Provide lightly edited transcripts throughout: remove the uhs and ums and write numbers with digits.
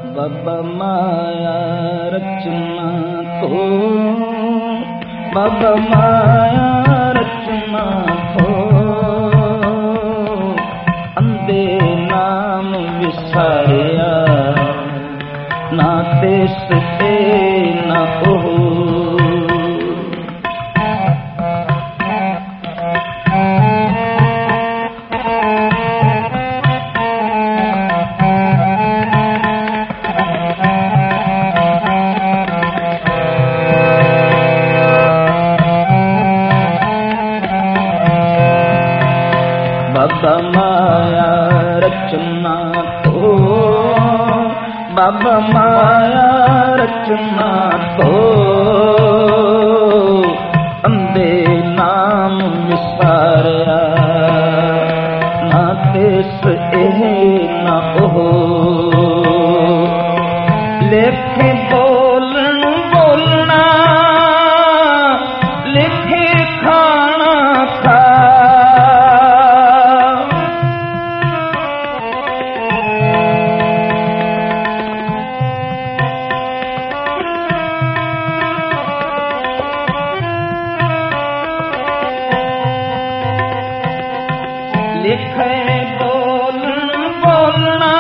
बाबा माया रचना तो, बाबा माया रचना तो, अंधे नाम विसारिया ना तेस ते ना ओह। बाबा माया रचना तो, बाबा माया रचना तो, अंधे नाम विसारिया ना तेस एह ना ओह। लेखे बोलन बोलना, लिखे खाना खा, लिखे बोलन बोलना,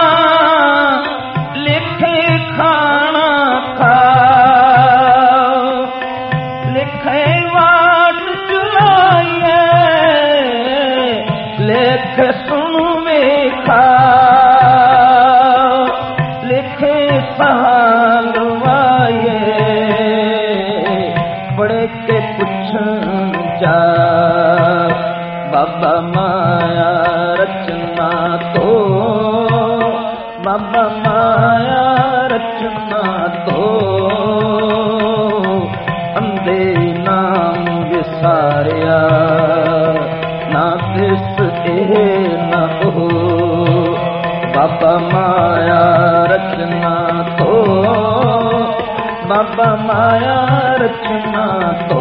लिखे खाना खा, लिखे वाट चलाइए, लिख सुन वेखा, लिखे सहालवाए, पढ़ के पुछन जा। बाबा माया रचना तो, बाबा माया रचना तो, अंधे नाम विसारिया ना तिस एह ना ओह। बाबा माया रचना तो, बाबा माया रचना तो,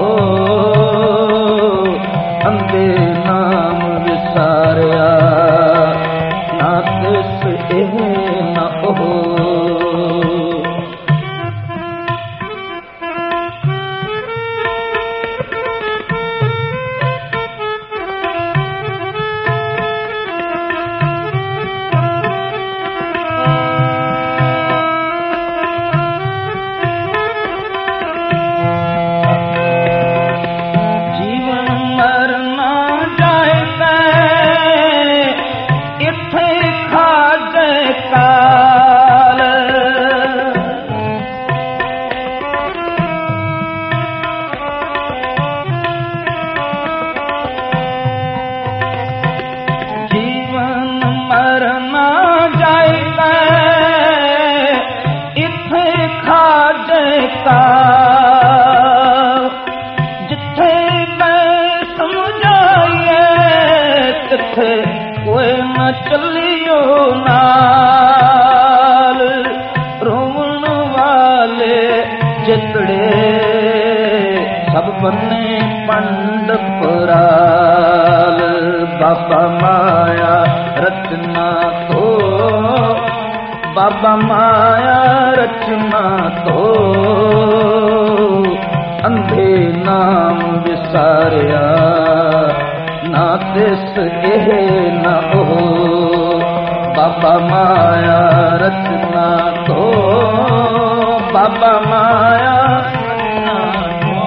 अंधे नाम विसारिया ना तिस एह ना ओह। जिथे मैं समझाइए तिथे कोई न चलियो नाल, रोवन वाले चितड़े सब बन्ने पंड पुराल। बाबा माया रचना तो, बाबा माया रचना तो, अंधे नाम विसारिया ना तिस एह ना ओह। बाबा माया रचना तो, बाबा माया रचना तो,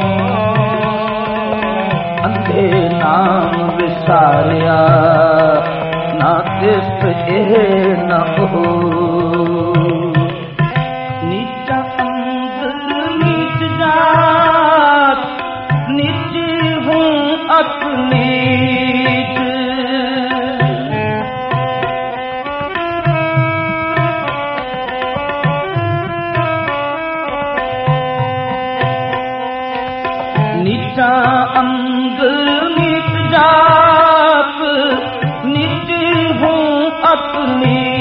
अंधे नाम विसारिया ना तिस एह ना ओह। नीचा अंदर नीच जात, नीच हूँ अपनी, नीचा अंदर नीच जात, नीच हूँ अपनी,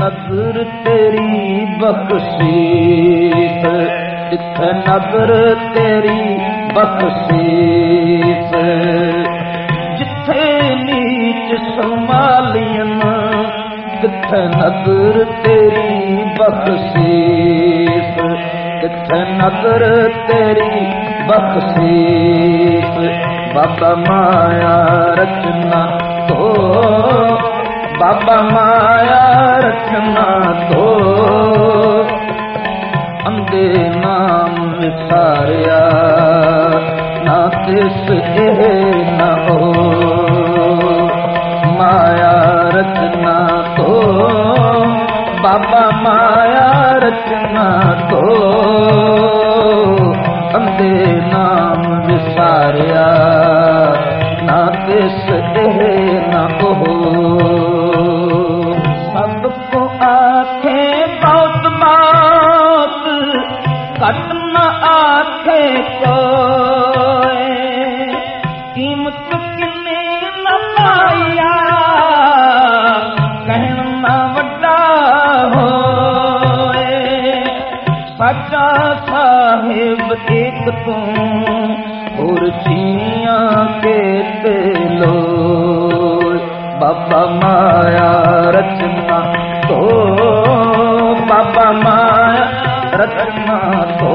ਨਜ਼ਰ ਤੇਰੀ ਬਖਸ਼ੀਸ਼, ਜਿੱਥੇ ਨਜ਼ਰ ਤੇਰੀ ਬਖਸ਼ੀਸ਼, ਜਿੱਥੇ ਨੀਚ ਸੰਭਾਲੀਨ, ਜਿੱਥੇ ਨਜ਼ਰ ਤੇਰੀ ਬਖਸ਼ੀਸ਼, ਜਿੱਥੇ ਨਜ਼ਰ ਤੇਰੀ ਬਖਸ਼ੀਸ਼। ਬਾਬਾ ਮਾਇਆ ਰਚਨਾ ਤੋ, ਬਾਬਾ ਮਾਇਆ ਰਚਨਾ ਤੋ, ਅੰਦੇ ਨਾਮ ਵਿਸਾਰਿਆ ਨਾ ਤਿਸ ਇਹ ਨਾ ਹੋ। ਮਾਇਆ ਰਚਨਾ ਤੋ, ਬਾਬਾ ਮਾਇਆ ਰਚਨਾ ਤੋ, ਅੰਦੇ ਨਾਮ ਵਿਸਾਰਿਆ ਨਾ ਤਿਸ ਇਹ ਨਾ ਹੋ। ਸਭ ਕੋ ਆਖੇ ਬਹੁਤ ਬਾਤ, ਘਟ ਨ ਆਖੇ ਕੋਏ, ਕੀਮਤ ਕਿੰਨੇ ਨ ਪਾਇਆ, ਕਹਿਣ ਨਾ ਵੱਡਾ ਹੋਏ। ਸਾਚਾ ਸਾਹਿਬ ਏਕ ਤੂੰ, ਹੋਰ ਚੀਆਂ ਕੇ ਤੇ ਲੋਏ। ਬਾਬਾ ਮਾਇਆ ਰਚਨਾ ਤੋ, ਬਾਬਾ ਮਾਇਆ ਰਚਨਾ ਤੋ,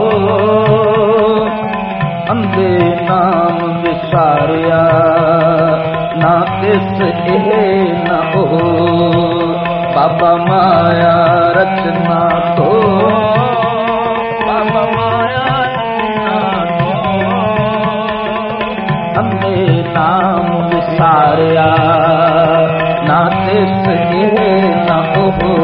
ਅੰਦੇ ਨਾਮ ਵਿਸਾਰਿਆ ਨਾ ਤਿਸ ਇਹ ਨਾ ਹੋ। ਬਾਬਾ ਮਾਇਆ ਰਚਨਾ ਤੋ, ਬਾਬਾ ਮਾਇਆ ਰਚਨਾ ਤੋ, ਅੰਦੇ ਨਾਮ ਵਿਸਾਰਿਆ ਨਾ ਤਿਸ ਇਹ ਨਾ ਹੋ।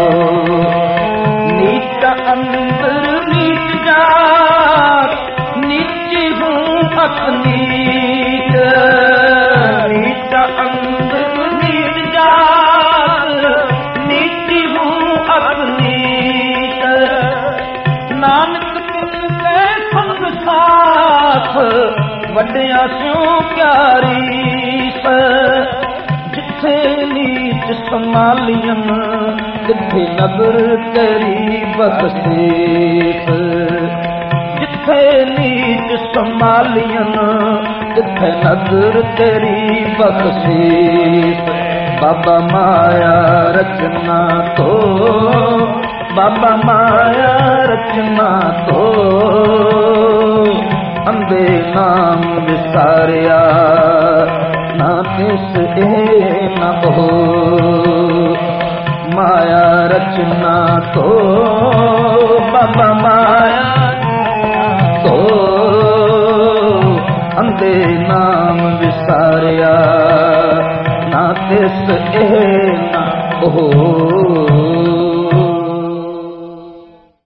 ਨੀਚ ਅੰਦਰ ਨੀਚ ਜਾਤ, ਨੀਚੀ ਹੂੰ ਅਪਨੀਤ। ਨੀਚ ਅੰਦਰ ਨੀਚ ਜਾਤ, ਨੀਚੀ ਹੂੰ ਅਪਨੀਤ। ਨਾਨਕ ਤਿਨ ਕੇ ਸੰਗ ਸਾਥ, ਵੱਡਿਆਂ ਸਿਉ ਪਿਆਰੀਸ। ਜਿੱਥੇ ਨੀਚ ਸੰਭਾਲੀਨ, ਜਿੱਥੇ ਨਜ਼ਰ ਤੇਰੀ ਬਖਸ਼ੀਸ਼। ਜਿੱਥੇ ਨੀਚ ਸੰਭਾਲੀਨ, ਜਿੱਥੇ ਨਜ਼ਰ ਤੇਰੀ ਬਖਸ਼ੀਸ਼। ਬਾਬਾ ਮਾਇਆ ਰਚਨਾ ਤੋ, ਬਾਬਾ ਮਾਇਆ ਰਚਨਾ ਤੋ, ਅੰਦੇ ਨਾਮ ਵਿਸਾਰਿਆ ਨਾ ਤਿਸ ਇਹ ਨਾ ਹੋ। ਮਾਇਆ ਰਚਨਾ ਤੋ, ਬਾਬਾ ਮਾਇਆ ਤੋ, ਅੰਦੇ ਨਾਮ ਵਿਸਾਰਿਆ ਨਾ ਤਿਸ ਇਹ ਨਾ ਹੋ।